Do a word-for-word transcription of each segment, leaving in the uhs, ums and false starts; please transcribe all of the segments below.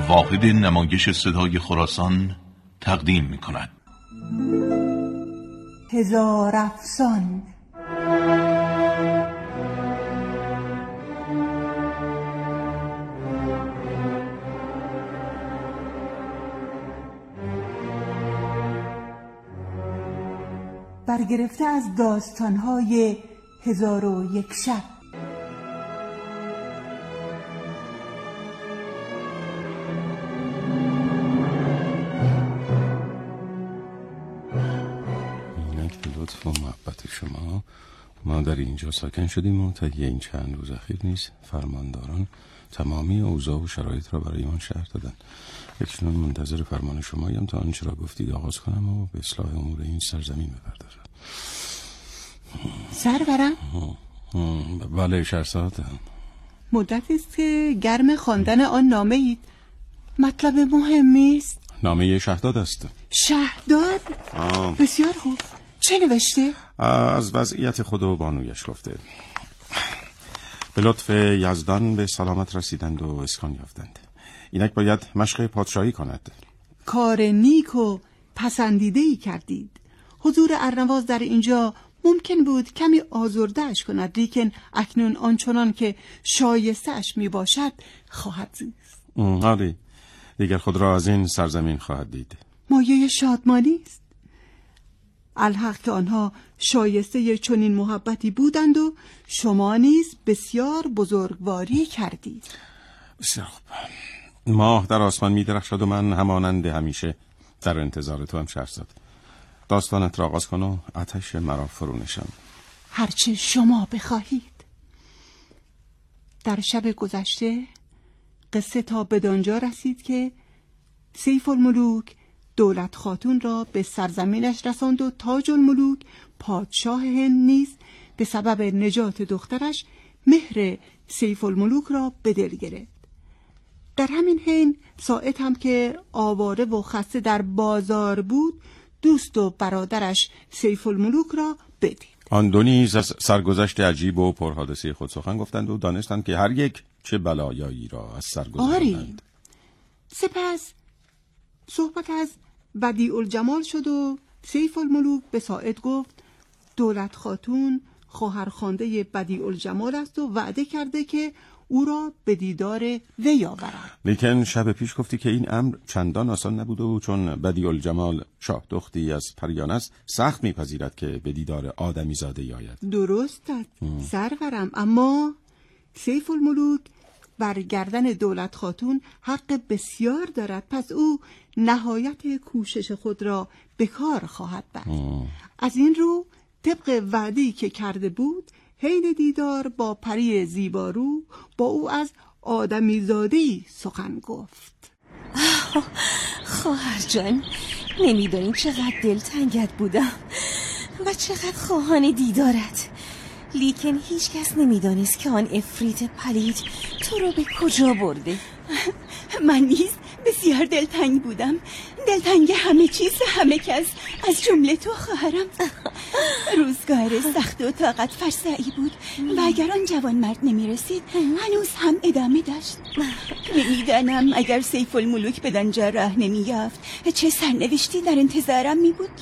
واحد نمایش صدای خراسان تقدیم می کند. هزار افسان. برگرفته از داستان‌های هزار و یک شب. اینک به لطف و محبت شما ما در اینجا ساکن شدیم و طی این چند روز اخیر نیز فرمانداران تمامی اوضاع و شرایط را برای من شرح دادن. اکنون منتظر فرمان شمایم تا آنچه را گفتید آغاز کنم و به اصلاح امور این سرزمین بپردازم. سرورم؟ بله شهرزاد. مدتی است که گرم خواندن آن نامه اید. مطلب مهمی است. نامه شهداد است. شهداد؟ آه. بسیار خوب. چه نوشته؟ از وضعیت خود و بانویش گفته. به لطف یزدان به سلامت رسیدند و اسکان یافتند. اینک باید مشق پادشاهی کند. کار نیک و پسندیده‌ای کردید. حضور ارنواز در اینجا ممکن بود کمی آزرده‌اش کند، لیکن اکنون آنچنان که شایسته‌اش می باشد خواهد زیست. آری دیگر خود را از این سرزمین خواهد دید. مایه شادمانی است. الحق که آنها شایسته چنین محبتی بودند و شما نیز بسیار بزرگواری کردید. بسیار خوب. ماه در آسمان می درخشد و من همانند همیشه در انتظار تو هم شهرزاد. داستانت را آغاز کن و آتش مرا فرو نشان. هرچه شما بخواهید. در شب گذشته قصه تا بدانجا رسید که سیف الملوک دولت خاتون را به سرزمینش رساند و تاج الملوک پادشاه هند نیز به سبب نجات دخترش مهر سیف الملوک را به دل گرفت. در همین حین ساعد هم که آواره و خسته در بازار بود دوست و برادرش سیف الملوک را بدید. آن دو نیز از سرگذشت عجیب و پرحادثه خود سخن گفتند و دانستند که هر یک چه بلایایی را از سر گذراندند. آری. سپس صحبت از بدیع الجمال شد و سیف الملوک به ساعد گفت دولت خاتون خواهرخوانده بدیع الجمال است و وعده کرده که او را به دیدار وی آورد. لیکن شب پیش گفتی که این امر چندان آسان نبوده و چون بدیع الجمال شاه دختی از پریان است سخت میپذیرد که به دیدار آدمی زاده آید. درست است سرورم، اما سیف الملوک بر گردن دولت خاتون حق بسیار دارد، پس او نهایت کوشش خود را به کار خواهد بست. از این رو طبق وعده‌ای که کرده بود حین دیدار با پری زیبارو با او از آدمی زاده‌ای سخن گفت. خواهر جان، نمیدونی چقدر دلتنگت بودم و چقدر خواهان دیدارت، لیکن هیچ کس نمیدانست که آن افریت پلید تو رو به کجا برده. من نیز بسیار دلتنگ بودم، دلتنگ همه چیز و همه کس، از جمله تو خواهرم. روزگار سخت و طاقت فرسایی بود و اگر آن جوان مرد نمی رسید هنوز هم ادامه داشت. نمیدانم اگر سیف الملوک بدانجا راه نمی یافت چه سرنوشتی در انتظارم می بود.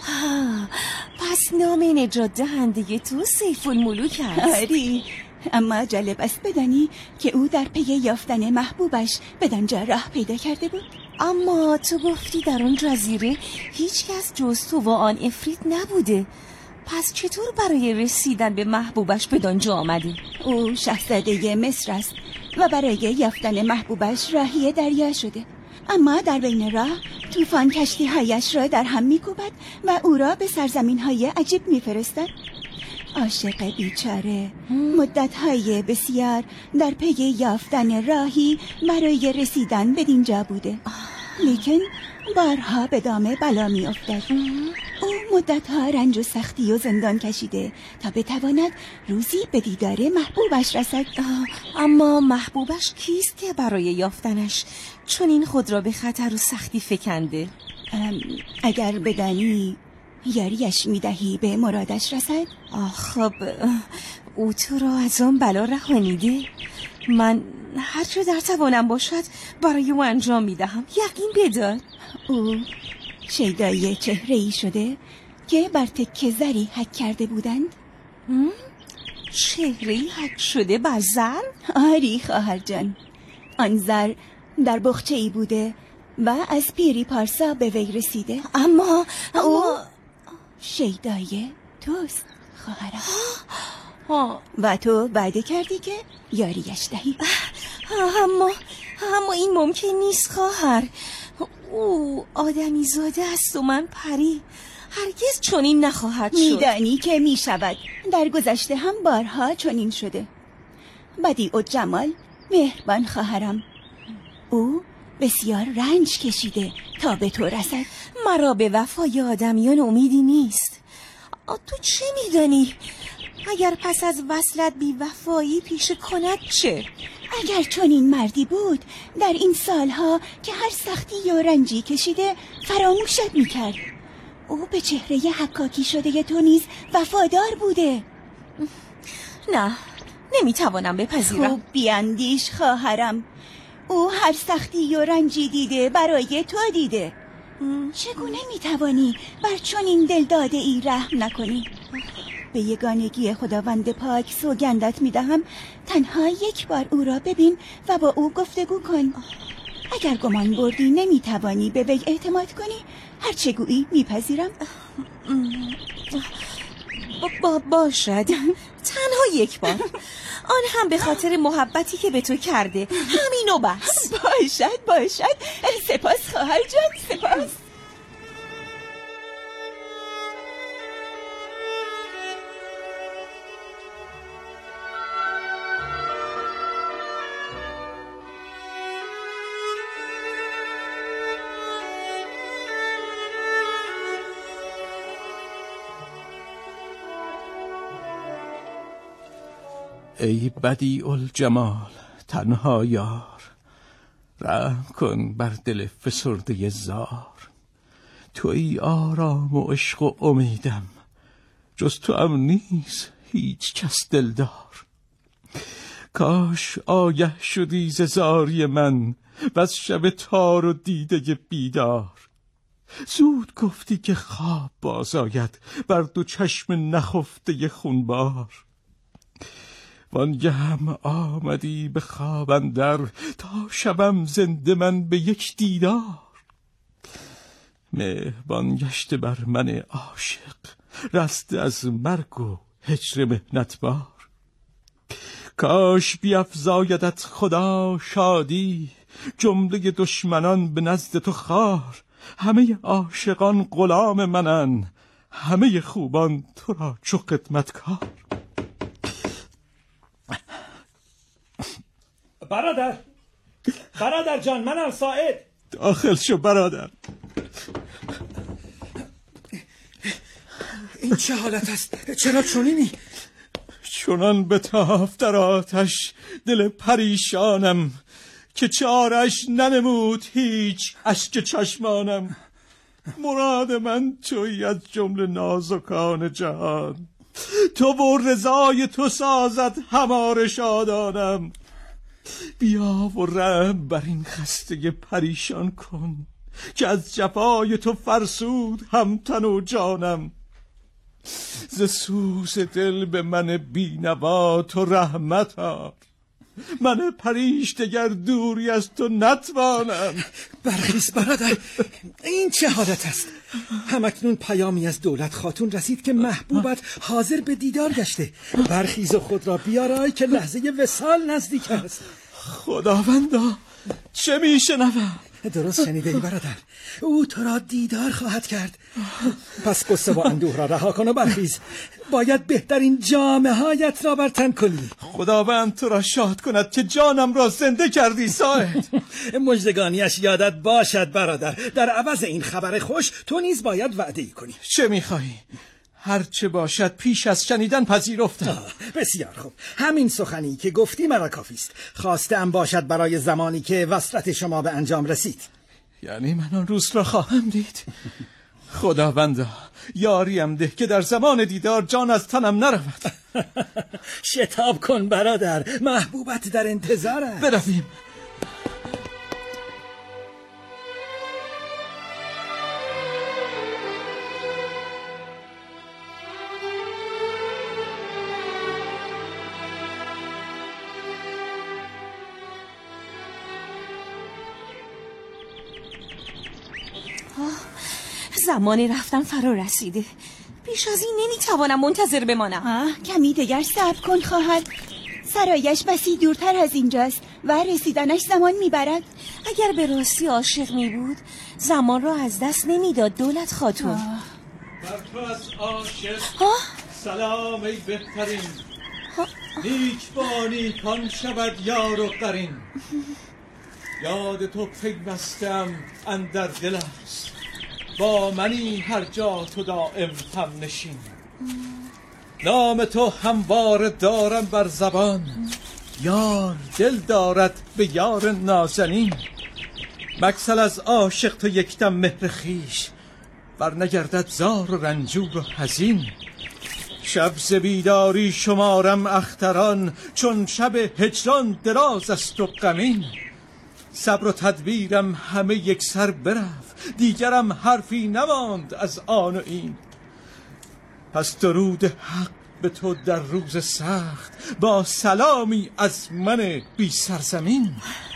پس نام نجات دهنده تو سیف الملوک است. آری، اما جالب است بدانی که او در پی یافتن محبوبش بدانجا راه پیدا کرده بود. اما تو گفتی در اون جزیره هیچ کس جز تو و آن افریت نبوده، پس چطور برای رسیدن به محبوبش بدانجا آمده؟ او شاهزاده مصر است و برای یافتن محبوبش راهی دریا شده، اما در بین راه طوفان کشتی هایش را در هم می‌کوبد و او را به سرزمین های عجیب می‌فرستد. عاشق بیچاره مدت‌های بسیار در پی یافتن راهی برای رسیدن به دینجا بوده، لیکن بارها به دام بلا می افتد. او مدت‌ها رنج و سختی و زندان کشیده تا بتواند روزی به دیدار محبوبش رسد. اما محبوبش کیست که برای یافتنش چون این خود را به خطر و سختی فکنده؟ اگر بدانی یاریش میدهی به مرادش رسد. خب او تو را از آن بلا رهانیده؟ من هر چه در توانم باشد برای او انجام میدهم. یقین بدار. او شیدایی چهره‌ای شده که بر تکه زری حک کرده بودند. چهره‌ای حک شده بر زر؟ آری خواهر جان، آن زر در بخچه‌ای بوده و از پیری پارسا به وی رسیده. اما او شیدایی توست خواهرم. و تو وعده کردی که یاریش دهی. اما اما این ممکن نیست خواهر. او آدمی زاده است و من پری. هرگز چنین نخواهد شد. میدانی که میشود. در گذشته هم بارها چنین شده. بدیع و جمال مهربان خواهرم، او بسیار رنج کشیده تا به تو رسد. مرا به وفای آدمیان امیدی نیست. تو چه میدانی؟ اگر پس از وصلت بی وفایی پیش کند چه؟ اگر چنین مردی بود در این سالها که هر سختی و رنجی کشیده فراموشت میکرد. او به چهره حکاکی شده تو نیز وفادار بوده. نه، نمیتوانم بپذیرم. خوب بیاندیش خواهرم، او هر سختی و رنجی دیده برای تو دیده. چگونه میتوانی بر چنین دلداده ای رحم نکنی؟ به یگانگی خداوند پاک سوگندت میدهم تنها یک بار او را ببین و با او گفتگو کن. اگر گمان بردی نمیتوانی به وی اعتماد کنی، هر چه گویی میپذیرم. با باشد، تنها یک بار، آن هم به خاطر محبتی که به تو کرده. همینو بس. باشد باشد. سپاس خواهر جان، سپاس. ای بدیع الجمال تنها یار، رحم کن بر دل فسرده زار. تویی آرام و عشق و امیدم، جز تو هم نیست هیچ کس دلدار. کاش آگه شدی ز زاری من و از شب تار و دیده بیدار. زود گفتی که خواب باز آید بر دو چشم نخفته خونبار. وانگه هم آمدی به خواب اندر تا شبم زنده من به یک دیدار. مهربان گشته بر من عاشق، رسته از مرگ و هجر محنت بار. کاش بیفزایدت خدا شادی، جمله دشمنان به نزد تو خوار. همه عاشقان غلام منن، همه خوبان تو را چو خدمتکار. برادر برادر جان، منم ساعد. داخل شو برادر. این چه حالت است؟ چرا چنینی؟ چنان بتافت در آتش دل پریشانم که چارش ننمود هیچ اشک چشمانم. مراد من تویی از جمله نازکان جهان، تو و رضای تو سازد هماره شادانم. بیا و رحم بر این خسته پریشان کن که از جفای تو فرسود هم تن و جانم. ز سوز دل به من بینوا تو رحمت آر، من پریش دگر دوری از تو نتوانم. برخیز برادر، این چه حالت است؟ همکنون پیامی از دولت خاتون رسید که محبوبت حاضر به دیدار گشته. برخیز و خود را بیارای که لحظه وصال نزدیک است. خداوندا چه میشنوم؟ درست شنیده ای برادر، او تو را دیدار خواهد کرد. پس قصه و اندوه را رها کن و برخیز. باید بهترین جامه هایت را بر تن کنی. خداوند تو را شاد کند که جانم را زنده کردی ساعد. مژدگانیش یادت باشد برادر. در عوض این خبر خوش تو نیز باید وعده ای کنی. چه میخواهی؟ هر چه باشد پیش از شنیدن پذیرفتم. بسیار خوب، همین سخنی که گفتی مرا کافی است. خواستم باشد برای زمانی که وصلت شما به انجام رسید. یعنی من آن روز را خواهم دید؟ خداوندا یاریم ده که در زمان دیدار جان از تنم نرود. شتاب کن برادر، محبوبت در انتظار است. برویم. زمان رفتن فرا رسیده. بیش از این نمیتوانم منتظر بمانم. آه، کمی دیگر صبر کن خواهر. سرایش بسی دورتر از اینجاست و رسیدنش زمان میبرد. اگر به راستی عاشق میبود زمان را از دست نمیداد دولت خاتون. بر تو از عاشق آه. سلام ای بهترین، نیک بانی کان شود یار و قرین. یاد تو پیوستم اندر دل است، با منی هر جا تو دائم هم نشین. نام تو هموار دارم بر زبان، یار دل دارد به یار نازنین. مگسل از عاشق تو یکدم مهر خویش، بر نگردد زار و رنجور و حزین. شب ز بیداری شمارم اختران، چون شب هجران دراز است و غمین. صبر و تدبیرم همه یک سر برفت، دیگرم حرفی نماند از آن و این. پس درود حق به تو در روز سخت، با سلامی از من بی سرزمین.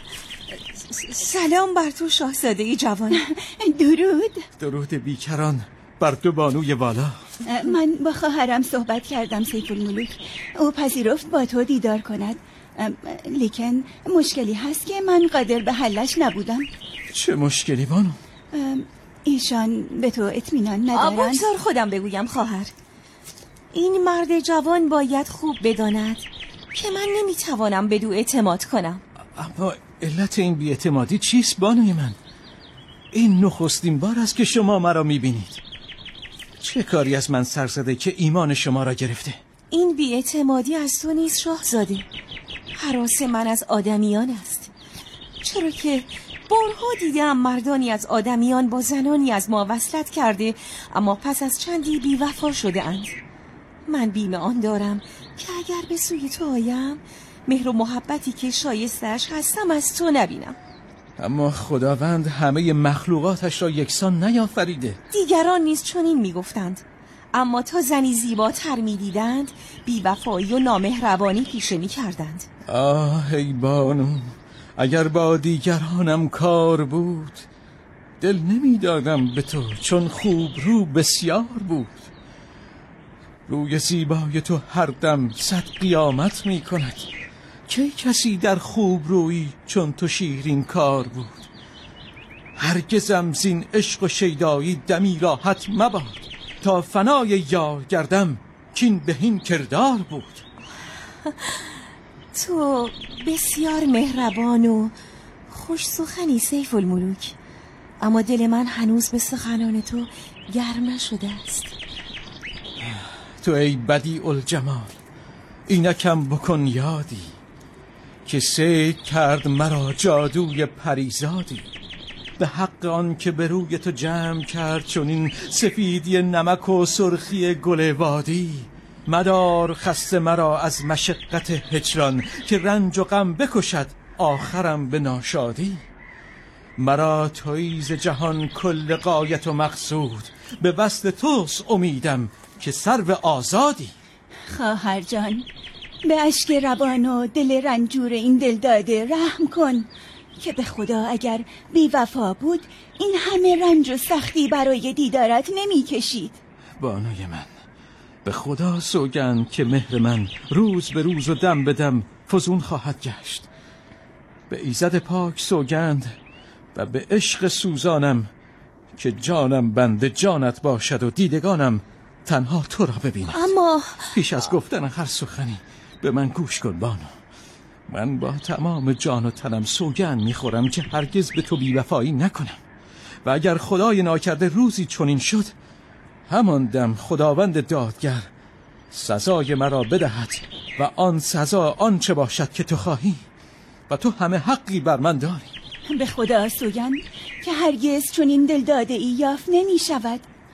سلام بر تو شاهزاده جوان. درود. درود بیکران بر دو بانوی والا. من با خواهرم صحبت کردم سیف الملوک، او پذیرفت با تو دیدار کند، لیکن مشکلی هست که من قادر به حلش نبودم. چه مشکلی بانو؟ ایشان به تو اطمینان ندارند. بگذار خودم بگویم خواهر. این مرد جوان باید خوب بداند که من نمیتوانم به دو اعتماد کنم. اما علت این بی‌اعتمادی چیست بانوی من؟ این نخستین بار است که شما مرا میبینید. چه کاری از من سر زده که ایمان شما را گرفته؟ این بی‌اعتمادی از تو نیست شاهزاده، هراس من از آدمیان است. چرا که بارها دیدم مردانی از آدمیان با زنانی از ما وصلت کرده، اما پس از چندی بی وفا شده اند. من بیم آن دارم که اگر به سوی تو آیم، مهر و محبتی که شایستش هستم از تو نبینم. اما خداوند همه مخلوقاتش را یکسان نیافریده. دیگران نیز چنین میگفتند، اما تا زنی زیباتر میدیدند بی وفایی و نامهربانی پیشه میکردند. آه ای بانو، اگر با دیگرانم کار بود، دل نمیدادم به تو، چون خوب رو بسیار بود. روی زیبای تو هر دم صد قیامت می کند، کی کسی در خوب رویی چون تو شیرین کار بود. هرگزم زین عشق و شیدایی دمی راحت مباد، تا فنای یار گردم کین بهین کردار بود. تو بسیار مهربان و خوش سخنی سیف الملوک، اما دل من هنوز به سخنان تو گرم نشده است. تو ای بدیع الجمال، اینکم بکن یادی، که سید کرد مرا جادوی پریزادی. به حق آن که به روی تو جمع کرد چون این سفیدی نمک و سرخی گل وادی. مدار خسته مرا از مشقت هجران، که رنج و غم بکشد آخرم به ناشادی. مرا تویی ز جهان کل غایت و مقصود، به وصل توست امیدم که سرو آزادی. خواهر جان، به اشک روان و دل رنجور این دل داده رحم کن، که به خدا اگر بی وفا بود این همه رنج و سختی برای دیدارت نمی کشید. بانوی من، به خدا سوگند که مهر من روز به روز و دم به دم فزون خواهد گشت. به ایزد پاک سوگند و به عشق سوزانم، که جانم بنده جانت باشد و دیدگانم تنها تو را ببینم. اما پیش از گفتن هر سخنی به من گوش کن بانو. من با تمام جان و تنم سوگند میخورم که هرگز به تو بی‌وفایی نکنم، و اگر خدای ناکرده روزی چنین شد، همان دم خداوند دادگر سزای مرا بدهد، و آن سزا آنچه باشد که تو خواهی، و تو همه حقی بر من داری. به خدا سوگند که هرگز چنین دل داده ای یافت نمی شود.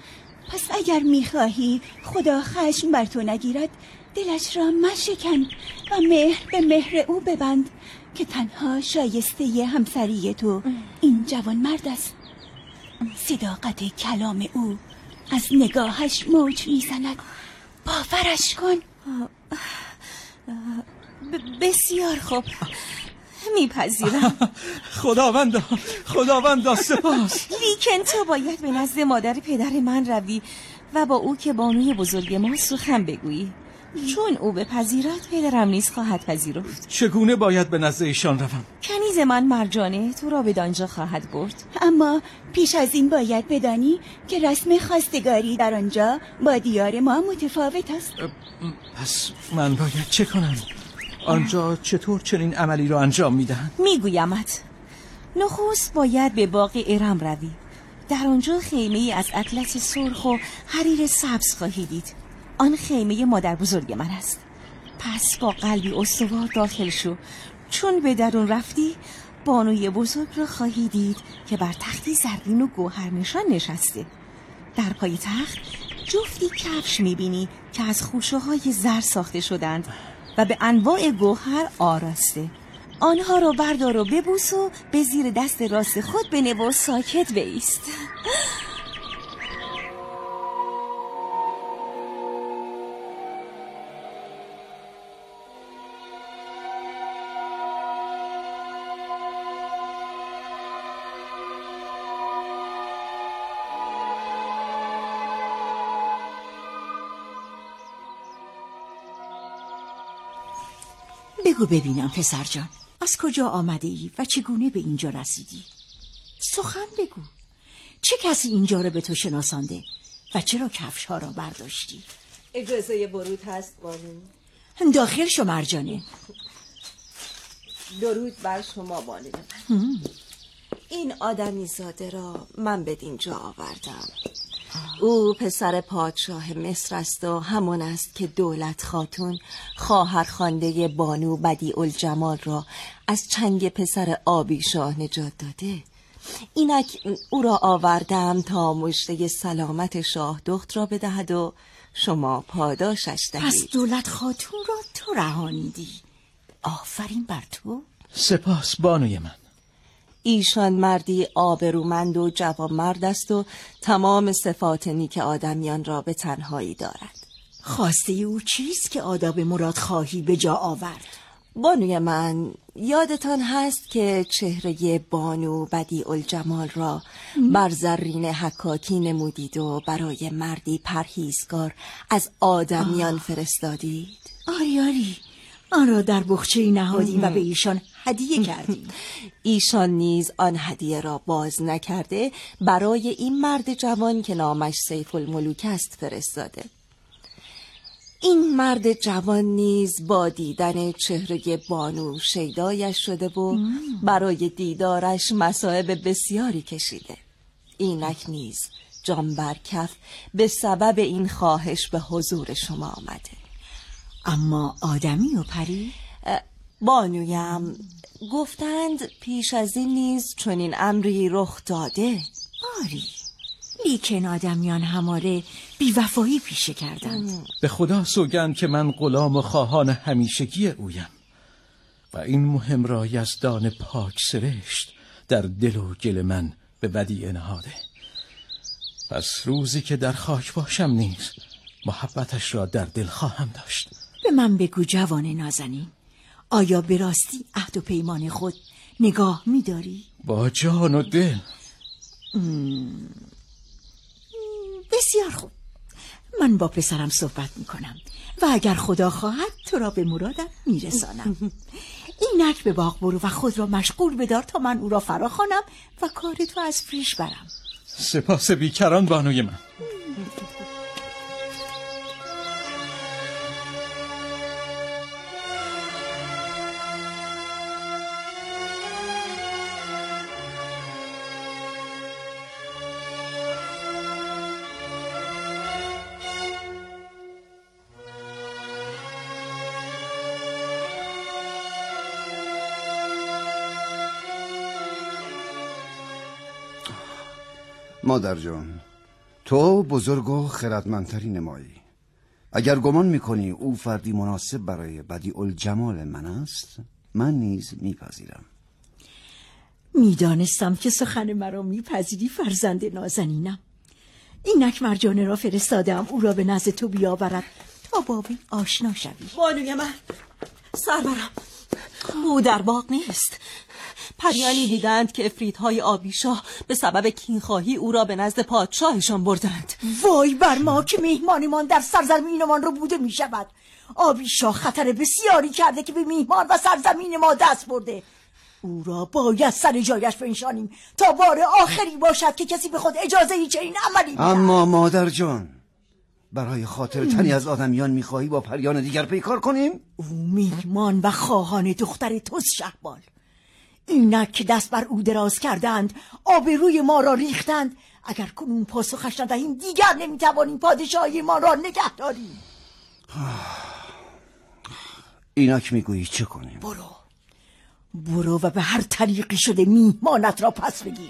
پس اگر میخواهی خدا خشم بر تو نگیرد، دلش را مشکن و مهر به مهر او ببند که تنها شایسته همسری تو این جوان مرد است. صداقت کلام او از نگاهش موج میزند، باورش کن. بسیار خوب، میپذیرم. خداوندا خداوندا سپاس. لیکن تو باید به نزد مادر پدر من روی و با او که بانوی بزرگ ما سخن بگویی، چون او بپذیرد پدرم نیز خواهد پذیرفت. چگونه باید به نزد ایشان روم؟ کنیز من مرجانه تو را به دانجا خواهد برد. اما پیش از این باید بدانی که رسم خواستگاری در آنجا با دیار ما متفاوت است. پس من باید چه کنم؟ آنجا چطور چنین عملی را انجام میدهند؟ میگویمت. نخست باید به باغ ارم روی. در آنجا خیمه ای از اطلس سرخ و حریر سبز خواهی دید. آن خیمه مادر بزرگ من است. پس با قلبی استوار داخل شو. چون به درون رفتی بانوی بزرگ را خواهی دید که بر تختی زرین و گوهر نشان نشسته. در پای تخت جفتی کفش میبینی که از خوشه های زر ساخته شدند و به انواع گوهر آراسته. آنها را بردار و ببوس و به زیر دست راست خود بنه و ساکت بایست. بگو ببینم پسر جان، از کجا آمده ای و چگونه به اینجا رسیدی؟ سخن بگو. چه کسی اینجا رو به تو شناسانده و چرا کفش ها را برداشتی؟ اجازه ورود هست بانو؟ داخل شو مرجانه. درود بر شما بانو. این آدمی زاده را من به اینجا آوردم. او پسر پادشاه مصر است و همان است که دولت خاتون خواهر خوانده بانو بدیع الجمال را از چنگ پسر آبی شاه نجات داده. اینک او را آوردم تا مژده سلامت شاه دخت را بدهد و شما پاداشش دهید. پس دولت خاتون را تو رهانیدی. آفرین بر تو. سپاس بانوی من. ایشان مردی آبرومند و جوانمرد است و تمام صفات نیک آدمیان را به تنهایی دارد. خواسته او چیست که آداب مراد خواهی به جا آورد؟ بانوی من، یادتان هست که چهره بانو بدیع الجمال را بر زرین حکاکی نمودید و برای مردی پرهیزگار از آدمیان آه. فرستادید؟ آری آری، آن را در بخچه‌ای نهادیم و به ایشان هدیه کردیم. ایشان نیز آن هدیه را باز نکرده برای این مرد جوان که نامش سیف الملوک است فرستاده. این مرد جوان نیز با دیدن چهره بانو شیدایش شده و برای دیدارش مصائب بسیاری کشیده. اینک نیز جان بر کف به سبب این خواهش به حضور شما آمده. اما آدمی و پری؟ بانویم، گفتند پیش از این نیز چنین امری رخ داده. آری، لیکن آدمیان هماره بیوفایی پیشه کردند. به خدا سوگند که من غلام و خواهان همیشگی اویم و این مهم را یزدان پاک سرشت در دل و گل من به بدیع نهاده. پس روزی که در خاک باشم نیز محبتش را در دل خواهم داشت. به من بگو جوان نازنین، آیا به راستی عهد و پیمان خود نگاه می‌داری؟ با جان و دل. م... بسیار خوب، من با پسرم صحبت میکنم و اگر خدا خواهد تو را به مرادم میرسانم. اینک به باغ برو و خود را مشغول بدار تا من او را فرا خوانم و کار تو از پیش برم. سپاس بیکران بانوی من. مادر جان، تو بزرگ و خردمندتری نمایی. اگر گمان میکنی او فردی مناسب برای بدیع الجمال من است، من نیز میپذیرم. میدانستم که سخن مرا میپذیری فرزند نازنینم. اینک مرجانه را فرستادم او را به نزد تو بیاورد تا با وی آشنا شوی. بانوی من، سرورم، او در باغ نیست. پریانی دیدند که افریت‌های آبیشاه به سبب کینخواهی او را به نزد پادشاهشان بردند. وای بر ما که میهمانیمان در سرزمینمان رو بوده می شود. آبیشاه خطر بسیاری کرده که به میهمان و سرزمین ما دست برده. او را باید سر جایش بنشانیم تا بار آخری باشد که کسی به خود اجازه ای چنین عملی بدهد. اما مادر جان، برای خاطر تنی از آدمیان میخواهی با پریان دیگر پیکار کنیم؟ او میهمان و خواهان دختر توست شهبال. اینک که دست بر او دراز کردند، آبروی ما را ریختند. اگر کنون پاسخش ندهیم دیگر نمیتوانیم پادشاهی ما را نگه داریم. اینک میگویی چه کنیم؟ برو برو و به هر طریقی شده میهمانت را پس بگیر.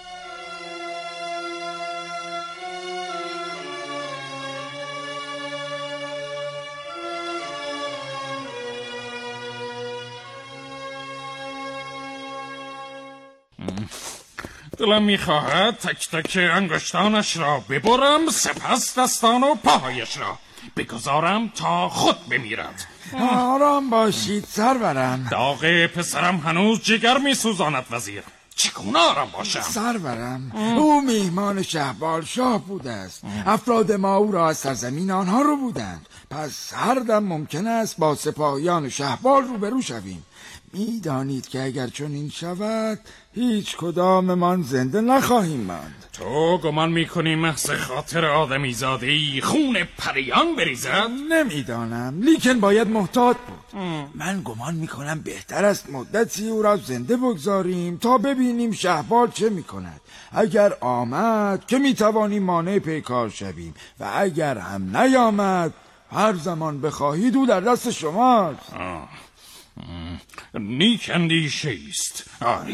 دلم میخواهد تک تک انگشتانش را ببرم، سپس دستان و پاهایش را بگذارم تا خود بمیرد. آرام باشید سرورم. داغ پسرم هنوز جگر میسوزاند وزیر. چگونه آرام باشم؟ سرورم، او میهمان شهبال شاه بوده است. افراد ما او را از سرزمین آنها رو بودند. پس هر دم ممکن است با سپاهیان شهبال روبرو شویم. میدانید که اگر چون این شود هیچ کدام من زنده نخواهیم ماند. تو گمان میکنی محض خاطر آدمی زادهی خون پریان بریزد؟ نمیدانم، لیکن باید محتاط بود. ام. من گمان میکنم بهتر است مدتی او را زنده بگذاریم تا ببینیم شهبال چه میکند. اگر آمد که میتوانیم مانع پیکار شویم و اگر هم نیامد هر زمان بخواهید او در دست شماست. آه. نیک اندیشه است. آری.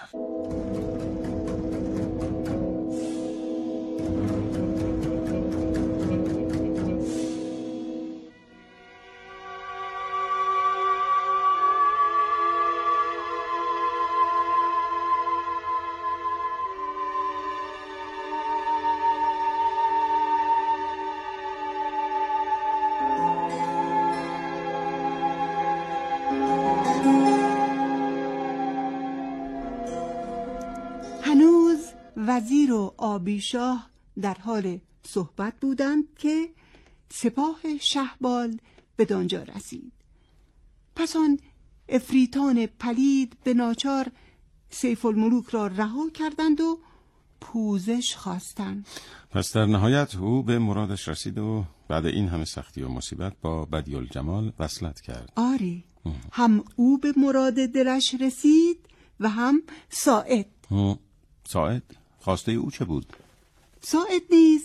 وزیر و آبیشاه در حال صحبت بودند که سپاه شهبال به دانجا رسید. پس آن افریتان پلید به ناچار سیف الملوک را رها کردند و پوزش خواستند. پس در نهایت او به مرادش رسید و بعد این همه سختی و مصیبت با بدیع الجمال وصلت کرد. آری، هم او به مراد دلش رسید و هم ساعد. ساعد؟ خواسته او چه بود؟ ساعد نیز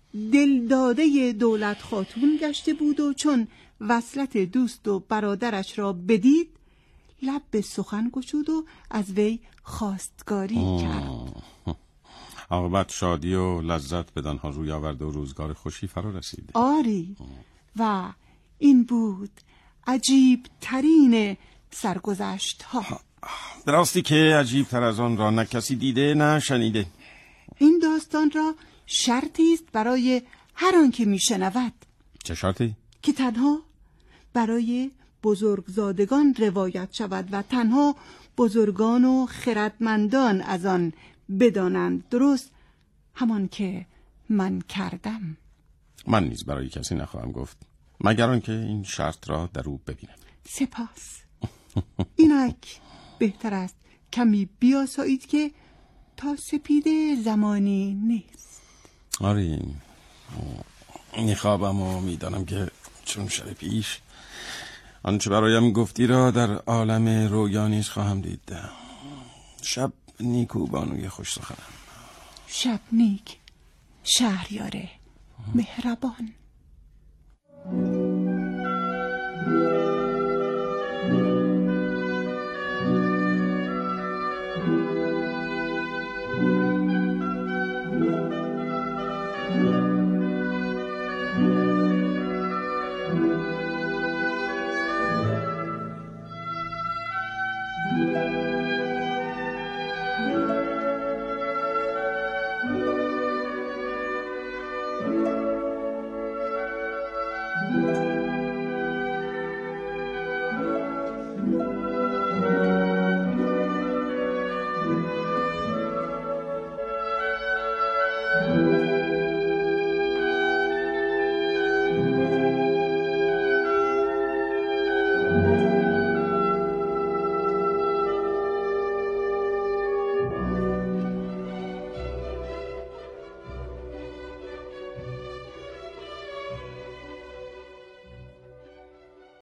دلداده دولت خاتون گشته بود و چون وصلت دوست و برادرش را بدید لب به سخن گشود و از وی خواستگاری آه. کرد. عاقبت شادی و لذت بدانها روی آورد و روزگار خوشی فرا رسید. آری آه. و این بود عجیب ترین سرگذشت ها. دراستی که عجیب تر از آن را نه کسی دیده نه شنیده. این داستان را شرطی است برای هر آن که میشنود. چه شرطی؟ که تنها برای بزرگزادگان روایت شود و تنها بزرگان و خردمندان از آن بدانند، درست همان که من کردم. من نیز برای کسی نخواهم گفت مگر آنکه این شرط را در او ببینم. سپاس. اینک بهتر است کمی بیاسایید که تا سپیده زمانی نیست. آره میخوابم و میدانم که چون شب پیش آنچه برایم گفتی را در عالم رویا نیز خواهم دید. شب نیکو بانوی خوش سخنم. شب نیک شهریار مهربان. thank you